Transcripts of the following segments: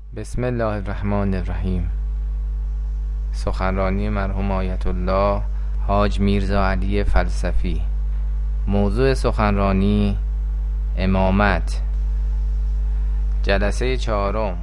بسم الله الرحمن الرحیم. سخنرانی مرحوم آیت الله حاج میرزا علی فلسفی. موضوع سخنرانی امامت. جلسه چهارم.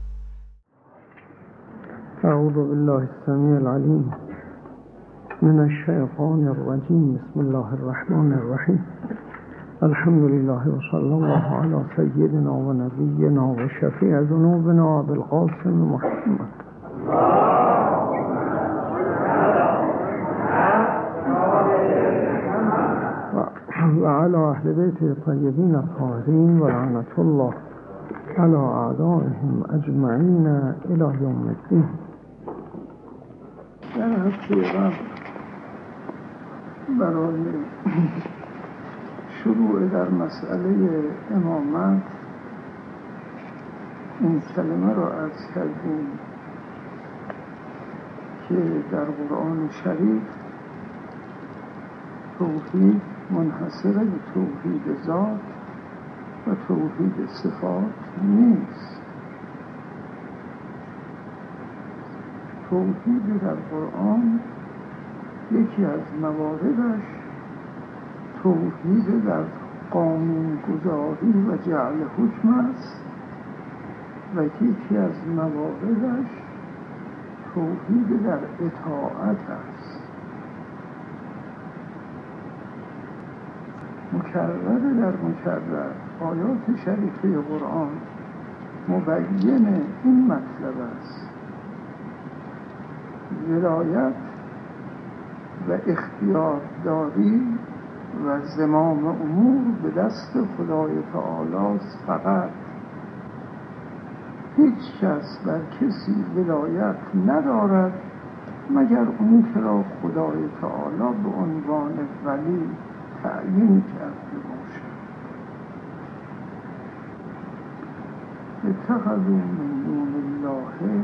اعوذ بالله السمیع العلیم من الشیطان الرجیم. بسم الله الرحمن الرحیم. الحمد لله و صلی الله علی سیدنا و نبینا و شفیع ذنوبنا ابوالقاسم محمد و علی اهل بیت الطیبین الطاهرین و لعنت الله علی اعدائهم اجمعین الی یوم الدین. در هفته قبل برای شروع در مسئله امامت این کلمه را عرض کردیم که در قرآن شریف توحید منحصر به توحید ذات و توحید صفات نیست. توحید در قرآن یکی از مواردش توحید در قانون گذاری و جعل حکم است و یکی از مواردش توحید در اطاعت است. مکرر در مکرر آیات شریفه قرآن مبین این مطلب است. ولایت و اختیارداری و زمام امور به دست خدای تعالی است. فقط هیچ کس بر کسی ولایت ندارد مگر اون که را خدای تعالی به عنوان ولی تعیین کرده باشد. اتخذوا من دون الله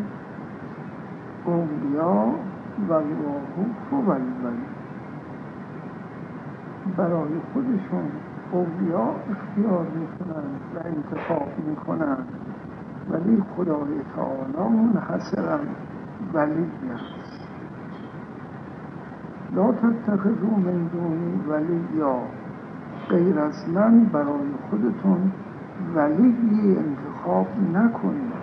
اولیاء و الله هو الولی. برای خودشون اولیاء اختیار میکنند و انتخاب میکنند، ولی خدای تعالی منحصراً ولی است. لا تتخذوا من دونی ولیا، غیر از من برای خودتون ولی انتخاب نکنید.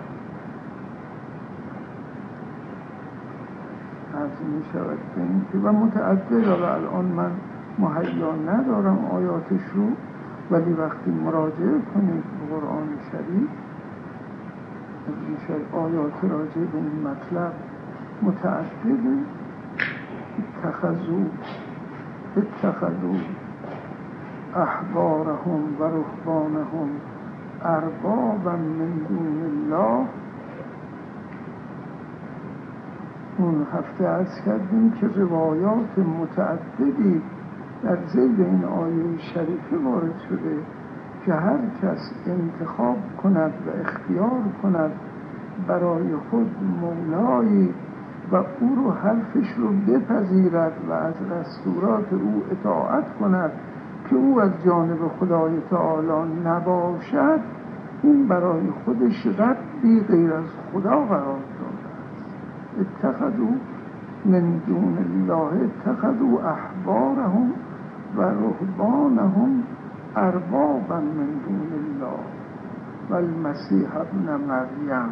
از می شود به این که و متعدد الان من مهیا ندارم آیاتش رو، ولی وقتی مراجعه کنید به قرآن شریف میشه آیات راجع به این مطلب متعدده. اتخذوا احبارهم و رهبانهم اربابا من دون الله. اون هفته عرض کردیم که روایات متعددی در ذیل این آیه شریفه وارد شده که هر کس انتخاب کند و اختیار کند برای خود مولایی و او رو حرفش رو بپذیرد و از دستورات او اطاعت کند که او از جانب خدای تعالی نباشد، این برای خودش ربی غیر از خدا قرار داده است. اتخذوا من دون الله اتخذوا احبارهم و رهبانهم اربابا من دون الله و المسیح ابن مریم.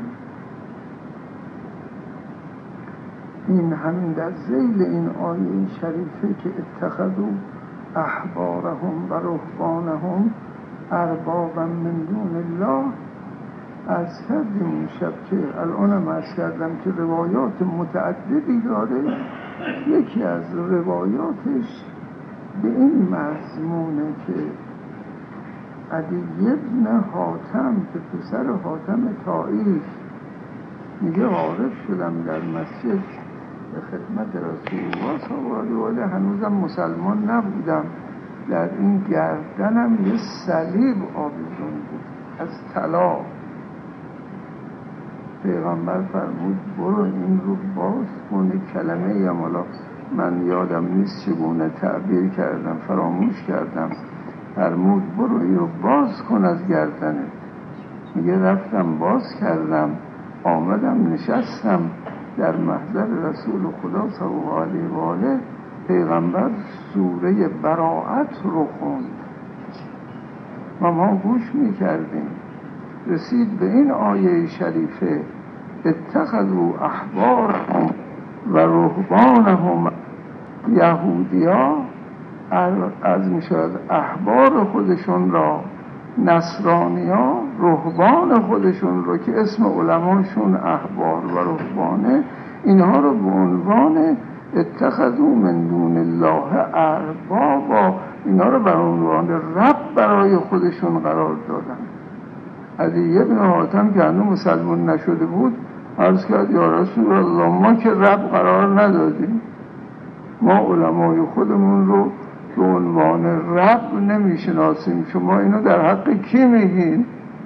این همین در ذیل این آیه شریفه که اتخذوا احبارهم و رهبانهم اربابا من دون الله از کردیم این شب که الانم از کردم که روایات متعددی داره. یکی از روایاتش به این مضمونه که عدی ابن حاتم که پسر حاتم طائیف میگه وارد شدم در مسجد به خدمت رسول الله صلی الله علیه و آله، هنوزم مسلمان نبودم. در این گردنم یه صلیب آویزون بود از طلا. پیغمبر فرمود برو این رو باز کن. کلمه ای حالا من یادم نیست چگونه تعبیر کردم، فراموش کردم. فرمود برو این رو باز کن از گردنت. میگه رفتم باز کردم آمدم نشستم در محضر رسول خدا صلی الله علیه و آله. پیغمبر سوره براءت رو خوند و ما گوش میکردیم. رسید به این آیه شریفه اتخذوا احبارهم و رهبانهم، یهودیا از میشود احبار خودشون را، نصرانیا رهبان خودشون رو که اسم علماشون احبار و رهبانه، اینها رو به عنوان اتخذوا من دون الله اربابا، اینها رو به عنوان رب برای خودشون قرار دادن. عدی بن حاتم که هنوز مسلمان نشده بود عرض کرد یا رسول الله ما که رب قرار ندادیم، ما علمای خودمون رو به عنوان رب نمیشناسیم، شما اینو در حق کی میگین؟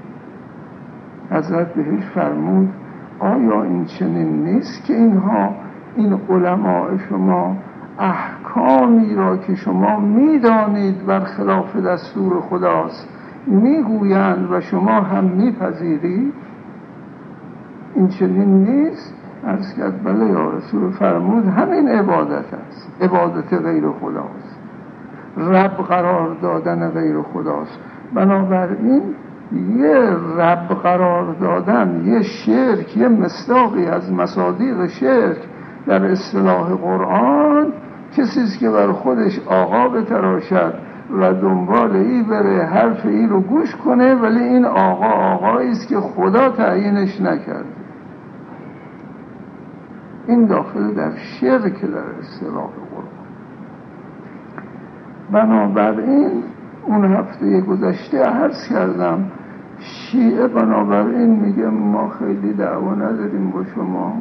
حضرت بهش فرمود آیا این چنین نیست که اینها، این علماء شما احکامی را که شما میدانید برخلاف دستور خداست میگویند و شما هم میپذیرید؟ این چنین نیست؟ عرض کرد بله یا رسول. فرمود همین عبادت است، عبادت غیر خداست، رب قرار دادن غیر خداست. بنابراین یه رب قرار دادن، یه شرک، یه مصداقی از مصادیق شرک در اصطلاح قرآن، کسیست که بر خودش آقا بتراشد و دنبال ای بره، حرف ای رو گوش کنه، ولی این آقاییست که خدا تعیینش نکرده. این داخل در شرک در اصطلاح قرآن. بنابراین اون هفته گذشته عرض کردم شیعه بنابراین میگه ما خیلی دعوا نداریم با شما،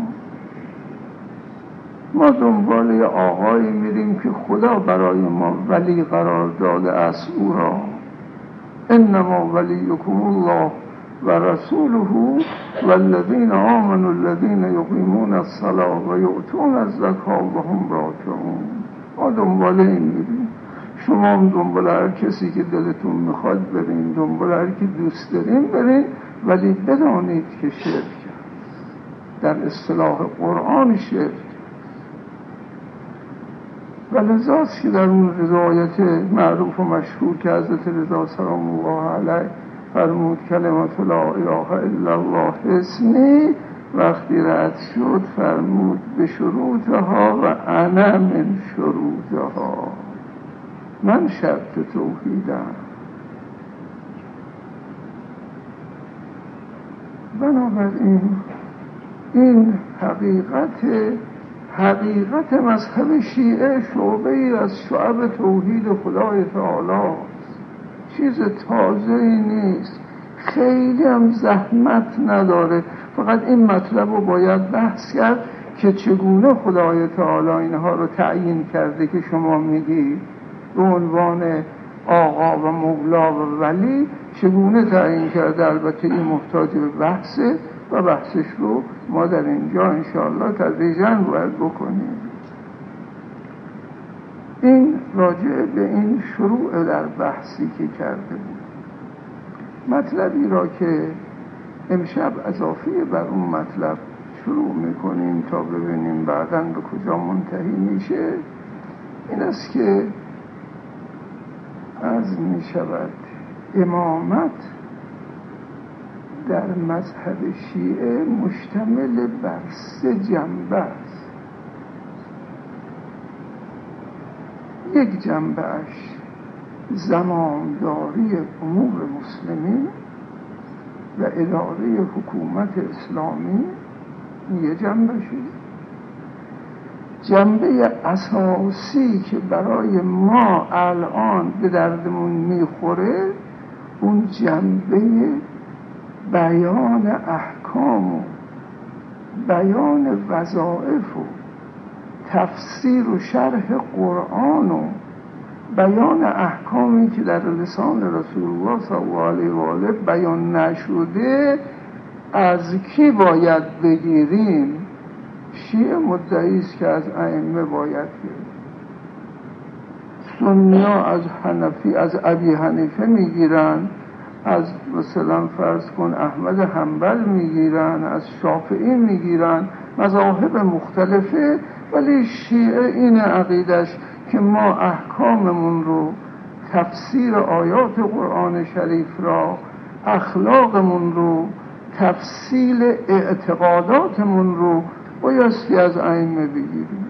ما دنبال یه آقایی میریم که خدا برای ما ولی قرار داده است، او را انما ولیکم الله و رسوله والذین آمنوا الذین یقیمون الصلاة و یؤتون الزکاة و هم راکعون. ما دنبال این میریم، شما هم دنبال هر کسی که دلتون میخواد برین، دنبال هر کی دوست دارین برین، ولی بدانید که شرک در اصطلاح قرآن شرک. و لذاست که در اون روایت معروف و مشهور که حضرت رضا سلام الله علیه فرمود کلمت لا اله الا الله اسمی، وقتی رد شد فرمود به شروطها و انا من شروطها، من شرط توحیدم. بنابراین این حقیقت مذهب شیعه شعبه ای از شعب توحید خدای تعالی، چیز تازه ای نیست، خیلی هم زحمت نداره. فقط این مطلب رو باید بحث کرد که چگونه خدای تعالی اینها رو تعیین کرده که شما میگی به عنوان آقا و مولا و ولی، چگونه تعیین کرده. البته این محتاج به بحثه و بحثش رو ما در اینجا انشاءالله تدریجاً باید بکنیم. این راجع به این شروع در بحثی که کرده بود. مطلبی را که امشب اضافی بر اون مطلب شروع میکنیم تا ببینیم بعداً به کجا منتهی میشه، این است که از میشود امامت در مذهب شیعه مشتمل بر 3 جنبه است. یک جنبهش زمامداری امور مسلمین و اداره حکومت اسلامی، یه جنبهشه. جنبه اساسی که برای ما الان به دردمون میخوره، اون جنبه بیان احکام و بیان وظایف و تفسیر و شرح قرآن و بیان احکامی که در لسان رسول الله صلی الله علیه و آله بیان نشده از کی باید بگیریم؟ شیعه مدعی است که از ائمه باید گرفت. سنی‌ها از ابی حنیفه میگیرن، از مثلا فرض کن احمد حنبل میگیرن، از شافعی میگیرن، مذاهب مختلفه، ولی شیعه این عقیدش که ما احکاممون رو، تفسیر آیات قرآن شریف را، اخلاقمون رو، تفصیل اعتقاداتمون رو بایستی از ائمه بگیریم.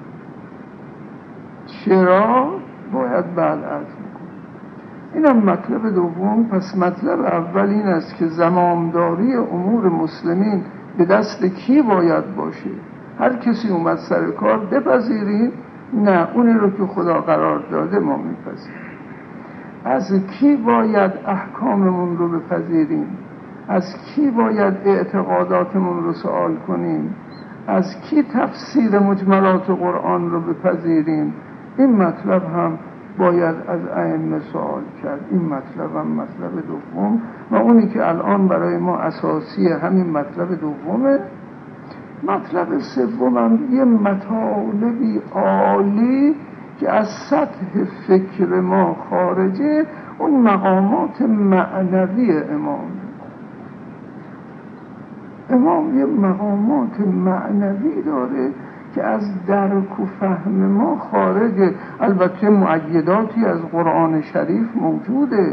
چرا؟ باید برعکس بکنیم. اینم مطلب دوم. پس مطلب اول این است که زمامداری امور مسلمین به دست کی باید باشه؟ هر کسی اومد سر کار بپذیریم؟ نه، اونی رو که خدا قرار داده ما میپذیریم. از کی باید احکاممون رو بپذیریم؟ از کی باید اعتقاداتمون رو سوال کنیم؟ از کی تفسیر مجملات قرآن رو بپذیریم؟ این مطلب هم باید از ائمه سوال کرد. این مطلب هم مطلب دوم و اونی که الان برای ما اساسی همین مطلب دومه. مطلب سوم هم یه مطالبی عالی که از سطح فکر ما خارجه، اون مقامات معنوی امام یه مقامات معنوی داره که از درک و فهم ما خارجه. البته مؤیداتی از قرآن شریف موجوده،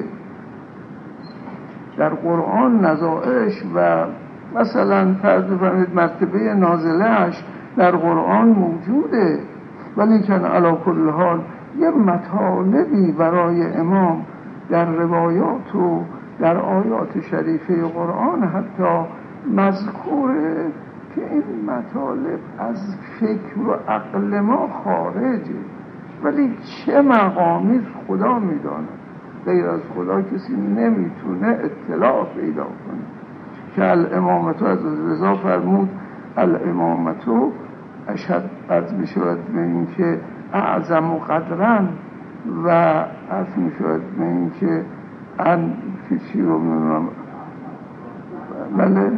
در قرآن نظائرش و مثلا فرض بفرمایید مرتبه نازلهش در قرآن موجوده، ولی که علی کل حال یه مطالبی برای امام در روایات و در آیات شریفه قرآن حتی مذکوره که این مطالب از فکر و عقل ما خارجه، ولی چه مقامی خدا میداند. غیر از خدا کسی نمیتونه اطلاع پیدا کنه. که الامامتو از رضا فرمود الامامتو اشد از میشود به این که اعظم و قدرن و از میشود به این که ان که چی رو میدونم بله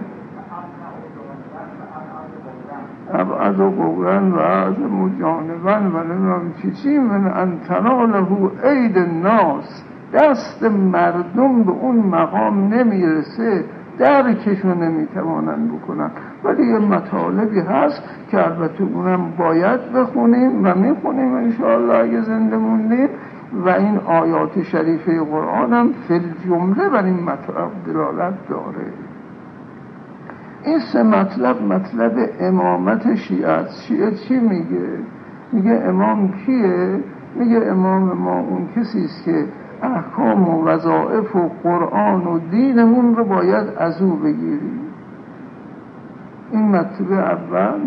ابعد و قورن و اعظم و جانبن و نمیدونم چی من انتناله عید الناس. دست مردم به اون مقام نمیرسه، درکشو نمیتوانن بکنن، ولی یه مطالبی هست که البته اونم باید بخونیم و میخونیم انشاءالله اگه زنده موندیم، و این آیات شریفه قرآن هم فی الجمله بر این مطلب دلالت داره. این سه مطلب امامت شیعه است. شیعه چی میگه؟ میگه امام کیه؟ میگه امام ما اون کسی است که احکام و وظایف و قرآن و دینمون رو باید از او بگیریم. این مطلب اول،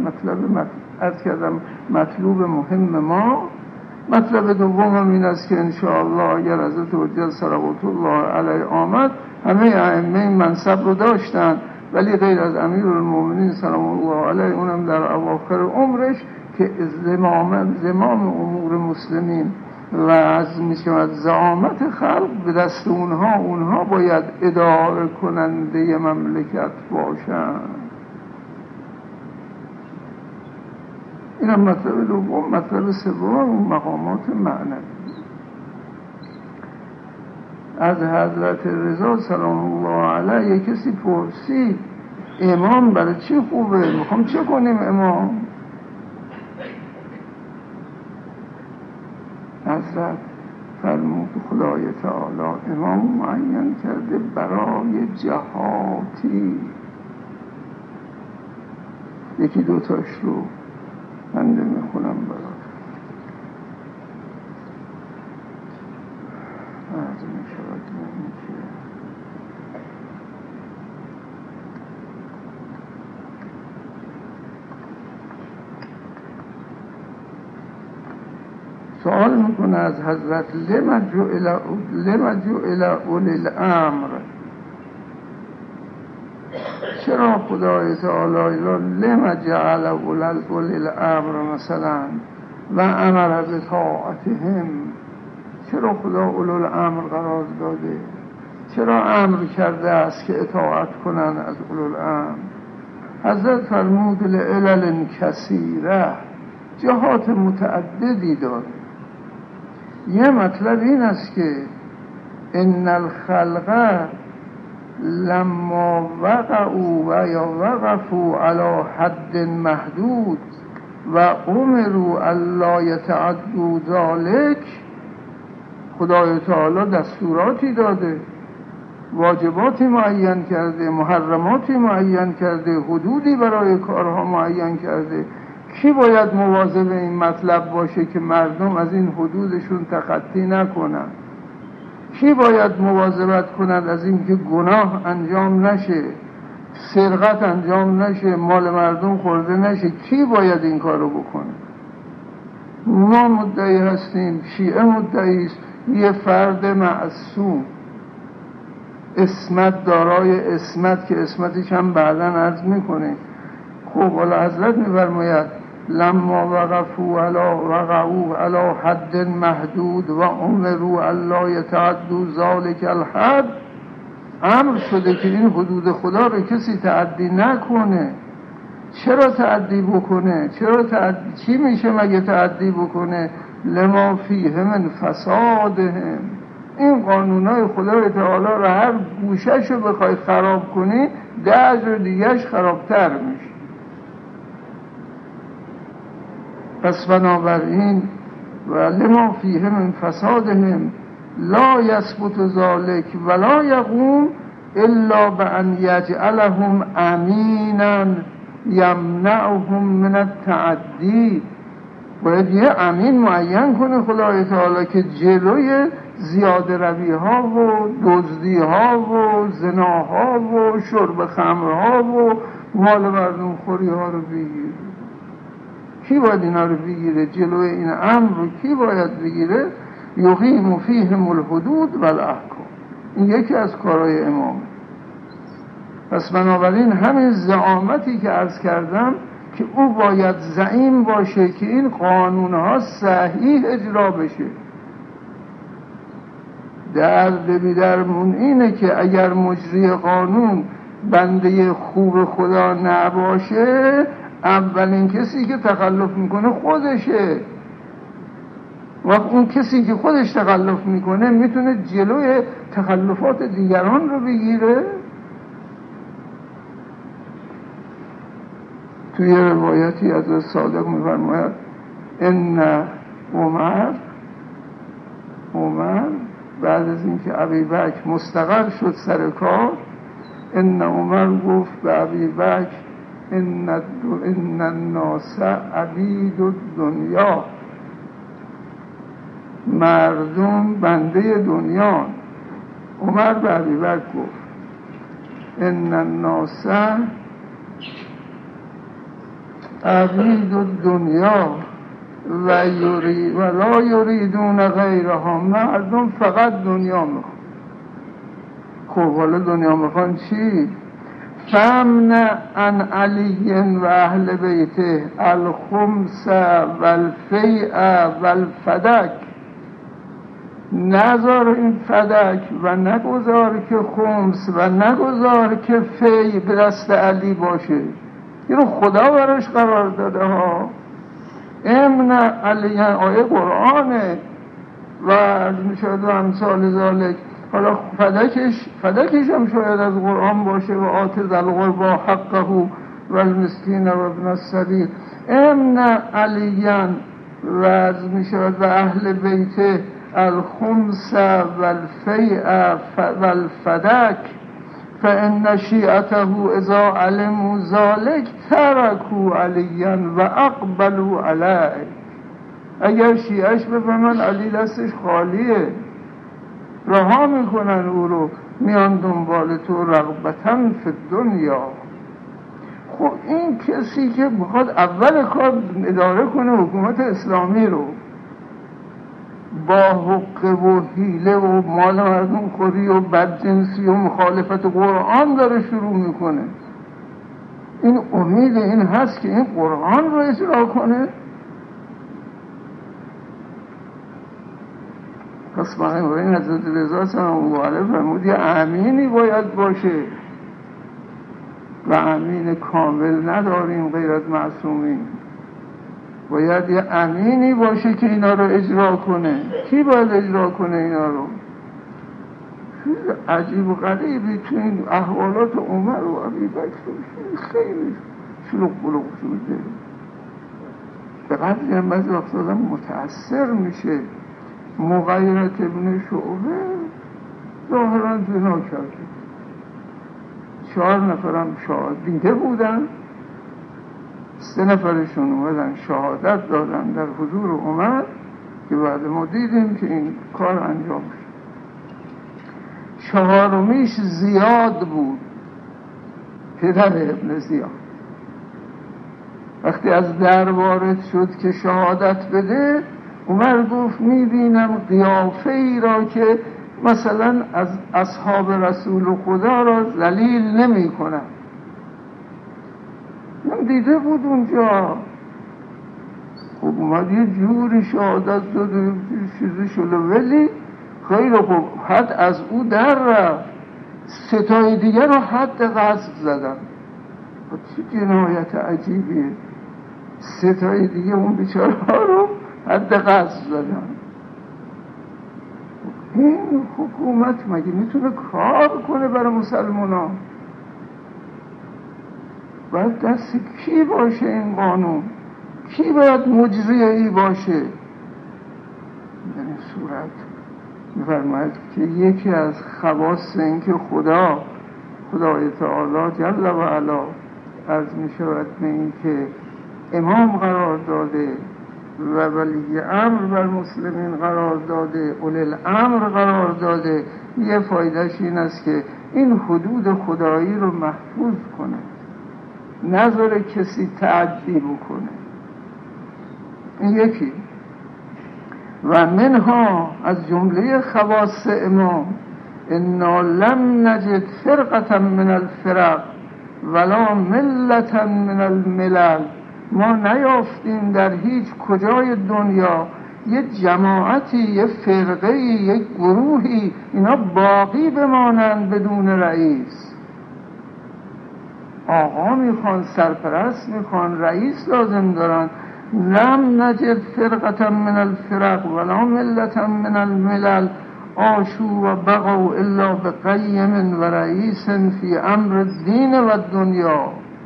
مطلوب مهم ما. مطلب دوم هم این است که انشاءالله اگر حضرت حجت صلوات الله علیه آمد، همه ائمه این منصب رو داشتن، ولی غیر از امیرالمومنین سلام الله علیه، اونم در اواخر عمرش که زمام امور مسلمین و از میشود زعامت خلق به دست اونها باید اداره کننده مملکت باشن. این هم مطلب دوم. مطلب سوم مقامات معنوی. از حضرت رضا سلام الله علیه کسی پرسید امام برای چی خوبه؟ میخوام چه کنیم امام؟ حضرت فرمود خدای تعالی امام معین کرده برای جهاتی. یکی دوتاش رو بنده میخونم برای از میشود این که سوال میکنه از حضرت لما جعل اولی الامر، چرا خدای تعالی لما جعل اولی الامر مثلا و امر به طاعتهم، چرا خدا اولی الامر قرار داده؟ چرا امر کرده است که اطاعت کنن از اولی الامر؟ حضرت فرمود لعلل کثیره، جهات متعددی داره. یه مطلب این است که ان الخلق لما وقعوا و یا وقفوا علی حد محدود و امروا الا یتعدوا ذلک، خدای تعالی دستوراتی داده، واجباتی معین کرده، محرماتی معین کرده، حدودی برای کارها معین کرده. کی باید مواظب این مطلب باشه که مردم از این حدودشون تخطی نکنن؟ کی باید مواظبت کند از این که گناه انجام نشه، سرقت انجام نشه، مال مردم خورده نشه؟ کی باید این کارو بکنه؟ ما مدعی هستیم، شیعه مدعی است، یه فرد معصوم اسمت، دارای اسمت، که اسمتش هم بعداً عرض میکنه. خب حالا حضرت میفرماید لما وقعوا علی حد محدود و امروا الا یتعدوا ذلک الحد، امر شده که این حدود خدا رو کسی تعدی نکنه. چرا تعدی بکنه؟ چی میشه مگه تعدی بکنه؟ لما فیه من فسادهم، این قانونای خدای تعالی رو هر گوشه‌شو بخوای خراب کنی 10 جور دیگه‌اش خرابتر میشه. پس بنابراین و لما فیه من فسادهم لا یثبت ذلک ولا یقوم الا بان یجعلهم امینا یمنعهم من التعدی. باید یه امین معین کنه خدای تعالی که جلوی زیاده روی ها و دزدی ها و زناها و شرب خمرها و مال مردم خوری ها رو بگیره. کی باید اینا رو بگیره؟ جلوی این امر رو کی باید بگیره؟ یقیم فیهم الحدود و الاحکام. این یکی از کارهای امامه. پس بنابراین همین زعامتی که عرض کردم که او باید زعیم باشه که این قانونها صحیح اجرا بشه. درد بی‌درمون اینه که اگر مجری قانون بنده خوب خدا نباشه، اولین کسی که تخلف میکنه خودشه. وقت اون کسی که خودش تخلف میکنه میتونه جلوی تخلفات دیگران رو بگیره. توی روایتی از صادق میفرماید ان عمر بعد از اینکه ابوبکر مستقر شد سر کار، ان عمر گفت به ابوبکر ان الناس عبید الدنیا، مردم بنده دنیا. عمر به ابوبکر گفت ان الناس عبید الدنیا و لا یریدون غیرها، مردم فقط دنیا میخوان. خب حالا دنیا میخوان چی؟ فمن عن علی و اهل بیته الخمس و الفیء و الفدک، نذار این فدک و نگذار که خمس و نگذار که فی به دست علی باشه. اینو خدا براش قرار داده ها. امن علی آیه قرآنه و میشود و امثال ذالک. حالا فدکش هم شاید از قرآن باشه و آت ذی القربی حقه و المسکین و ابن السبیل. امن علیان و میشود و اهل بیت الخمس و الفیء و الفدک فان شیعته اذا علموا ذلك تركوا علیا و اقبلوا علیه. اگر شیعش بفهمن علی دستش خالیه، رها میکنن او رو، میان دنبال تو رغبتاً فی دنیا. خب این کسی که بخواد اول کار اداره کنه حکومت اسلامی رو، با حقه و حیله و مال مردم خوری و بدجنسی و مخالفت قرآن داره شروع میکنه، این امید این هست که این قرآن رو اجرا کنه. پس بنابراین حضرت رضا سلام الله علیه فرمود یه امینی باید باشه و امین کامل نداریم غیر از معصومین. باید یه امینی باشه که اینا رو اجرا کنه. کی باید اجرا کنه اینا رو؟ عجیب و غریبی تو این احوالات عمر و ابوبکر خیلی شلوغ بلوغ شده. به قدری هم بعضی وقت آدم متأثر میشه. مغیرت ابن شعبه ظاهرا زنا کرده، 4 نفرم شاهد دیده بودن، 3 نفرشون اومدن شهادت دادن در حضور عمر که بعد ما دیدیم که این کار انجام شد. 4میش زیاد بود، پدر ابن زیاد. وقتی از در وارد شد که شهادت بده، عمر گفت میبینم قیافه ای را که مثلا از اصحاب رسول خدا را ذلیل نمی کنم. من دیده بود اونجا. خب اومد یه جوری شهادت داد و چیزی شده، ولی خیلی خوب حد از او در رفت. 3 تای دیگر رو حد قذف زدن. چه جنایت عجیبیه. 3 تای دیگه اون بیچاره ها رو حد قذف زدن. این حکومت مگه میتونه کار کنه برای مسلمان ها؟ باید دست کی باشه این قانون؟ کی باید مجری ای باشه؟ در این صورت می‌فرماید که یکی از خواص این که خدای تعالی جل و علا عرض می‌شود به این که امام قرار داده و ولی امر بر مسلمین قرار داده، اولی الامر قرار داده، یه فایدهش این است که این حدود خدایی رو محفوظ کنه، نذاره کسی تعدی بکنه. این یکی. و منها از جمله خواص امام انا لم نجد فرقة من الفرق ولا ملة من الملل. ما نیافتیم در هیچ کجای دنیا یه جماعتی، یه فرقه‌ای، یک گروهی اینا باقی بمانند بدون رئیس. آقا میخوان، سرپرست میخوان، رئیس لازم دارن. لم نجد فرقة من الفرق ولا ملة من الملل عاشوا و بقوا الا بقیم و رئیس فی امر الدین و الدنیا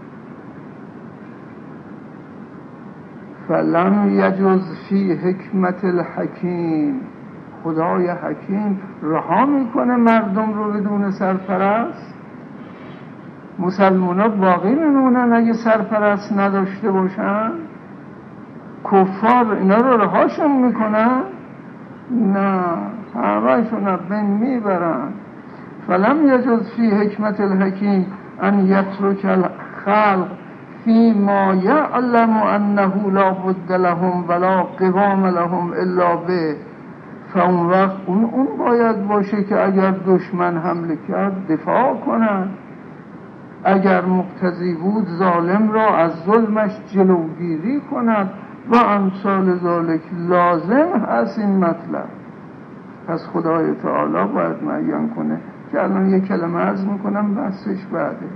فلم یجز فی حکمت الحکیم. خدای حکیم رها میکنه مردم رو بدون سرپرست. مسلمان ها باقی میمونن اگه سرپرست نداشته باشن. کفار اینا رو رهاشون میکنن؟ نه، همه‌شون از بین میبرن. فلم یجز فی حکمت الحکیم ان یترک الخلق فی ما یعلم انه لا بد لهم ولا قوام لهم الا به. فاون وقت اون باید باشه که اگر دشمن حمله کرد دفاع کنن، اگر مقتضی بود ظالم را از ظلمش جلوگیری کند و امثال ذالک. لازم هست این مطلب. پس خدای تعالی باید معین کنه که الان یک کلمه عرض میکنم بحثش بعده.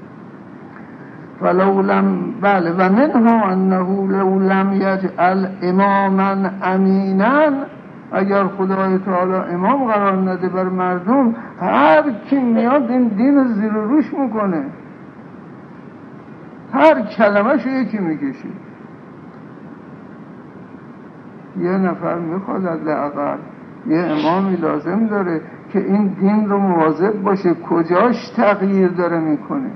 بله و منها انه لو لم یجعل اماما امینا. اگر خدای تعالی امام قرار نده بر مردم، هر کی میاد این دین زیر روش میکنه، هر کلمه‌شو یکی میکشه. یه نفر میخواد حداقل یه امامی لازم داره که این دین رو مواظب باشه کجاش تغییر داره میکنه.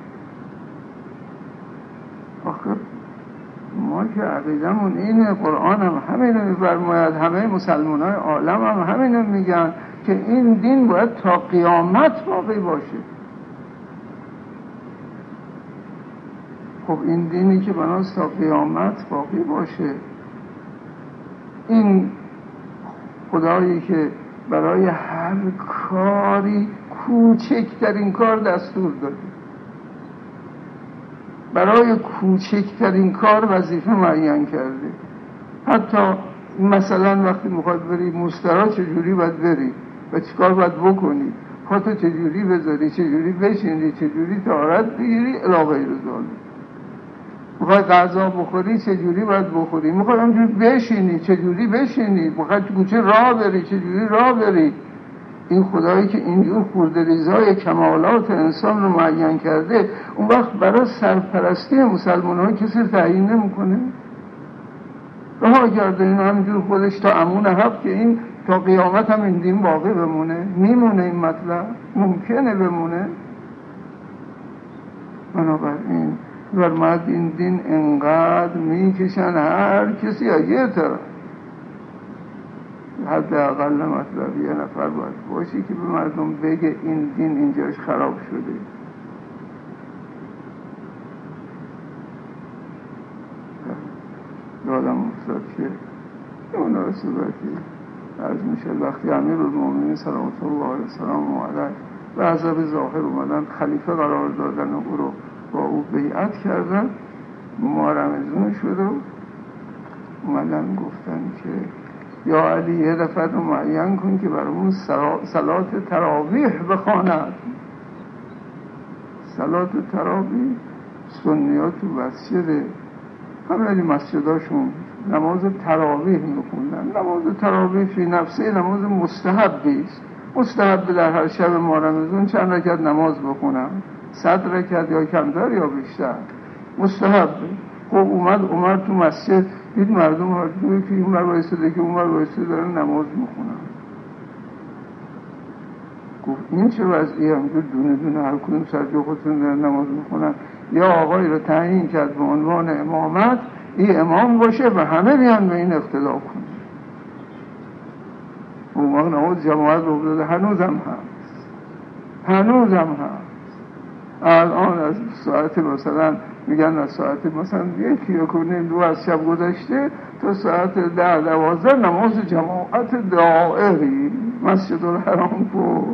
آخه ما که عقیدمون اینه، قرآن هم همینو میفرماید، همه مسلمان های عالم هم همینو میگن که این دین باید تا قیامت باقی باشه. خب این دینی که بناست تا قیامت باقی باشه، این خدایی که برای هر کاری کوچکترین کار دستور داده، برای کوچکترین کار وظیفه معین کرده. حتی مثلا وقتی میخواد بری مسترا چجوری باید بری و چیکار باید بکنی، پاتو چجوری بذاری، چجوری بشینی، چجوری طهارت بگیری الی غیر ذالک. میخوای غذا بخوری چجوری باید بخوری، میخوای همجوری بشینی چجوری بشینی، میخوای تو کوچه راه بری چجوری راه بری. این خدایی که اینجور خورده ریزای کمالات انسان رو معین کرده، اون وقت برای سرپرستی مسلمان ها کسی تعیین نمیکنه؟ رها کرده این همینجور خودش تا امون حق که این تا قیامت هم این دین باقی بمونه. میمونه این مطلب؟ ممکنه بمونه؟ بنابراین فرمود این دین انقدر میکشن هر کسی یه طرف. حداقل مطلب یه نفر باید باشی که به مردم بگه این دین اینجاش خراب شده. یادم افتاد که مناسبتی عرض میشه وقتی امیرالمومنین صلوات الله علیه السلام اومدن و عذاب ظاهر اومدن، خلیفه قرار دادن و او رو با او بیعت کردن، ما رمضان شد و اومدن گفتن که یا علی یه دفعه رو معین کن که برامون صلات تراویح بخواند. صلات تراویح سنیات تو مسجد همه مسجداشون نماز تراویح میخوندن. نماز تراویح فی نفسه نماز مستحبی است. مستحب در هر شب ماه رمضان چند رکعت نماز بخونم، 100 رکعت یا کمتر یا بیشتر، مستحب. خب اومد عمر تو مسجد دید مردم هردوی که اون وایساده که اون وایساده دارن نماز میخونن. گفت این چه وضعی؟ همجور دونه دونه هر کدوم سر جا خودتون دارن نماز میخونن. یا آقایی رو تعیین کرد به عنوان امامت، این امام باشه و همه بیان به این اقتدا کنن. اون وقت نماز جماعت رو داده. هنوزم هست. الان از ساعت مثلا میگن از ساعت مثلا 1:02 از شب گذشته تا ساعت 10-12 نماز جماعت دائری مسجد الحرام بود.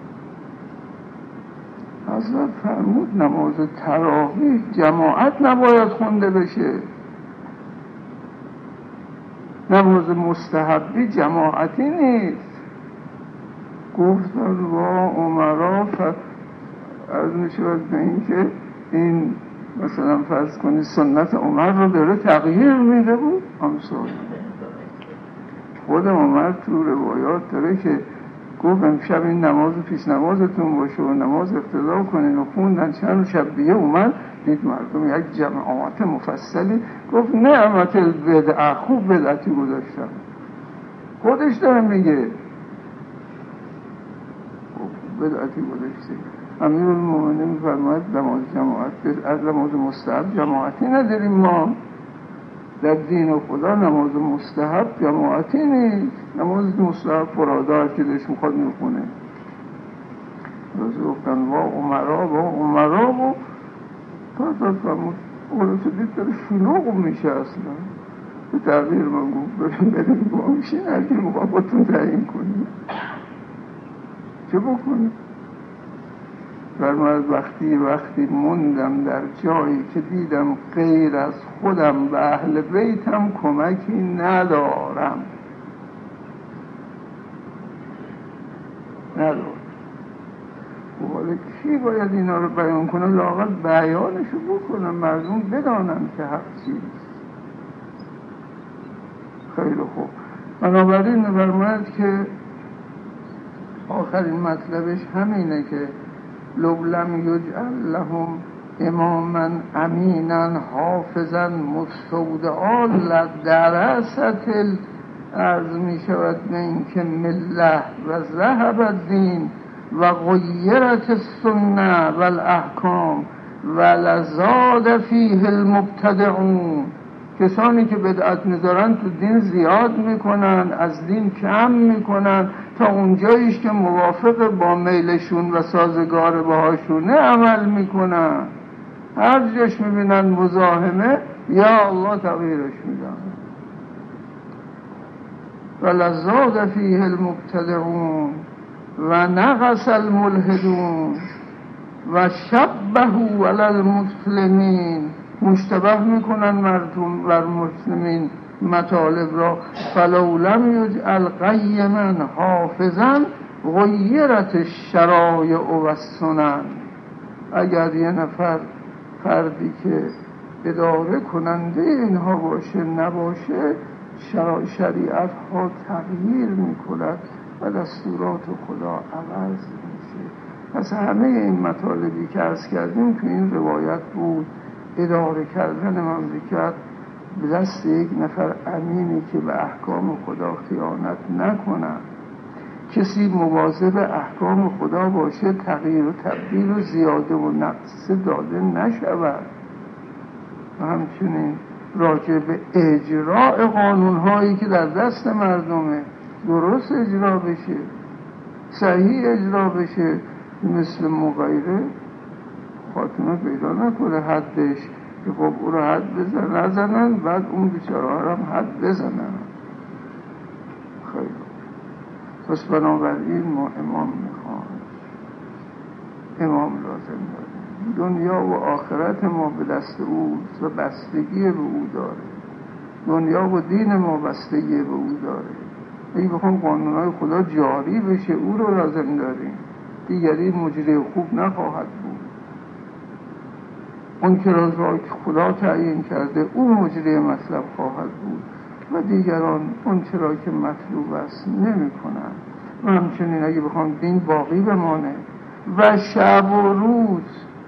حضرت فرمود نماز تراویح جماعت نباید خونده بشه، نماز مستحبی جماعتی نیست. گفتن با عمرا از میشود به این که این مثلا فرض کنی سنت عمر رو داره تغییر میده بود. همسال خود عمر تو روایات داره که گفت امشب این نماز پیش نمازتون باشه و نماز اقتدا کنین و خوندن. چند شب دیگه اومد دید مردم یک جماعت مفصلی. گفت نعمت البدعه، خوب بدعتی گذاشتن. خودش داره میگه بدعتی گذاشته. امیرالمومنین میفرماید نماز جماعت از نماز مستحب جماعتی نداریم ما در دین خدا. نماز مستحب جماعتی نیست. نماز مستحب فرادار که داشت میخواد میخونه. روز گفتن با عمرا و تا فرمود اولو دید داره شلوغ میشه اصلا. به تغییر من گفت بریم با میشین هرکی میخواد باتون تعیین کنیم چه بکنیم. فرماید وقتی موندم در جایی که دیدم غیر از خودم و اهل بیتم کمکی ندارم. و حالا کی باید اینا رو بیان کنه؟ لااقل بیانشو بکنم مردم بدانن که حق چیست. خیلی خوب. بنابراین فرماید که آخرین مطلبش همینه که لو لم یجعل لهم اماما امینا حافظا مستودعا لدرست عرض می شود به این که مله و ذهب الدین و غیرت السنه و الاحکام و لزاد فیه المبتدعون. کسانی که بدعت میذارن تو دین زیاد میکنن، از دین کم میکنن تا اونجاییش که موافق با میلشون و سازگار باهاشونه عمل میکنن. هر جاش میبینن مزاحمه یا الله تغییرش میدن. ولزاد فیه المبتدعون و نقص الملحدون و شبهوا علی المسلمین. مشتبه میکنن مردم بر مسلمین مطالب را. فلو لم یجعل قیما حافظا غیرت الشرایع و السنن. اگر یه نفر فردی که اداره کننده اینها باشه نباشه، شریعت ها تغییر میکند و دستورات خدا عوض میشه. پس همه این مطالبی که عرض کردیم تو این روایت بود. اداره کردن مملکت به دست یک نفر امینی که به احکام خدا خیانت نکنه، کسی مواظب احکام خدا باشه، تغییر و تبدیل و زیاده و نقص داده نشود، و همچنین راجع به اجراء قانونهایی که در دست مردمه درست اجرا بشه، صحیح اجرا بشه، مثل مغیره خاتمه پیدا نکنه حدش که خب او رو حد نزنن، بعد اون بیچاره ها هم حد بزنن. خیلی پس بنابراین ما امام میخوام، امام لازم داریم. دنیا و آخرت ما به دست اوست و بستگی به او داره. دنیا و دین ما بستگی به او داره. اگه بخوام قانونهای خدا جاری بشه او رو لازم داریم، دیگری مجری خوب نخواهد بود. اون که را خدا تعیین کرده او مجری مطلب خواهد بود و دیگران اون چرا که مطلوب است نمی کنن. و همچنین اگه بخوام دین باقی بمانه و شب و روز،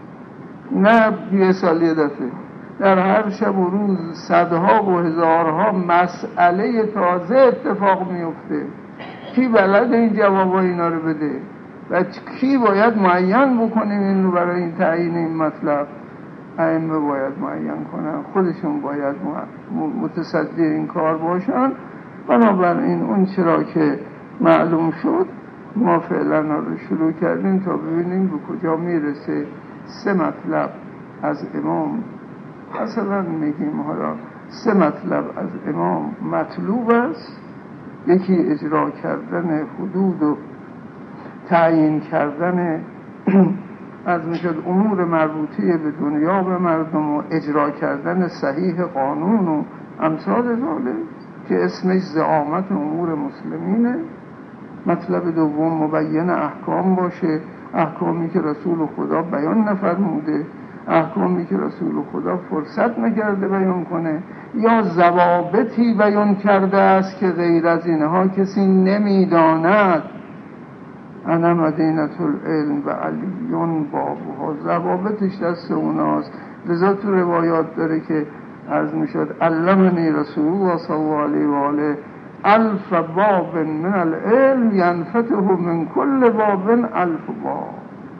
نه 20 سال یه دفعه، در هر شب و روز صدها و هزارها مسئله تازه اتفاق میفته. کی بلد این جوابا اینا رو بده و کی باید معین بکنیم این رو برای این تعیین این مطلب؟ ائمه باید معین کنن، خودشون باید متصدی این کار باشن. بنابراین اون چرا که معلوم شد ما فعلا رو شروع کردیم تا ببینیم به کجا میرسه. 3 مطلب از امام مثلا میگیم، حالا 3 مطلب از امام مطلوب است. یکی اجرا کردن حدود و تعیین کردن از میشد امور مربوطه به دنیا و مردم و اجرا کردن صحیح قانون و امثال ذالک که اسمش زعامت امور مسلمینه. مطلب دوم مبین احکام باشه، احکامی که رسول خدا بیان نفرموده، احکامی که رسول خدا فرصت نکرده بیان کنه، یا ضوابطی بیان کرده است که غیر از اینها کسی نمیداند. انا مدینة العلم و علیون بابها، ضوابطش دست اوناست. لذا تو روایات داره که عرض میشد علمنی رسول الله صلی الله علیه و آله 1000 باب من العلم ینفتح من کل باب 1000 باب.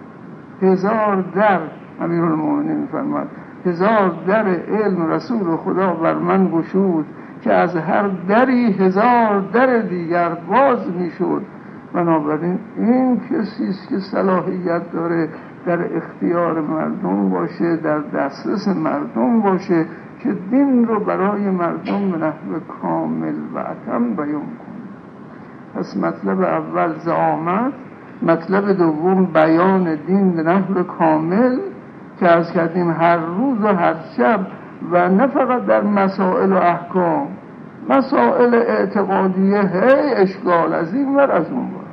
1000 در، امیرالمومنین میفرماد 1000 در علم رسول خدا بر من گشود که از هر دری 1000 در دیگر باز میشد. بنابراین این کسیست که صلاحیت داره در اختیار مردم باشه، در دسترس مردم باشه که دین رو برای مردم به نحو کامل و اتم بیان کنه. پس مطلب اول زعامت، مطلب دوم بیان دین به نحو کامل که عرض کردیم هر روز و هر شب، و نه فقط در مسائل و احکام، مسائل اعتقادیه هی اشکال از این ور از اون ور،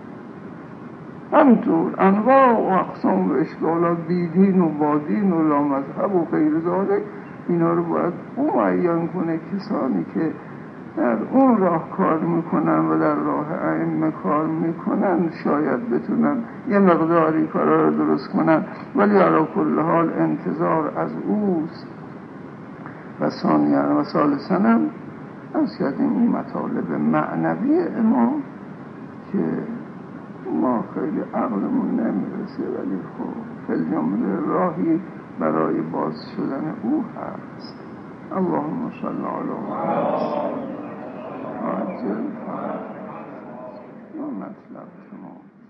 همطور انواع و اقسام و اشکالات بیدین و بادین و لامذهب و غیر ذالک، اینا رو باید او معین کنه. کسانی که در اون راه کار میکنن و در راه ائمه کار میکنن شاید بتونن یه مقداری کارا رو درست کنن، ولی علی کل حال انتظار از اوست. و ثانیاً و ثالثاً هم از کردیم این مطالب معنوی امام که ما خیلی عقلمون نمیرسه، ولی خب فی‌الجمله راهی برای باز شدن او هست. اللهم صل علی محمد عجل. یا مطلب شما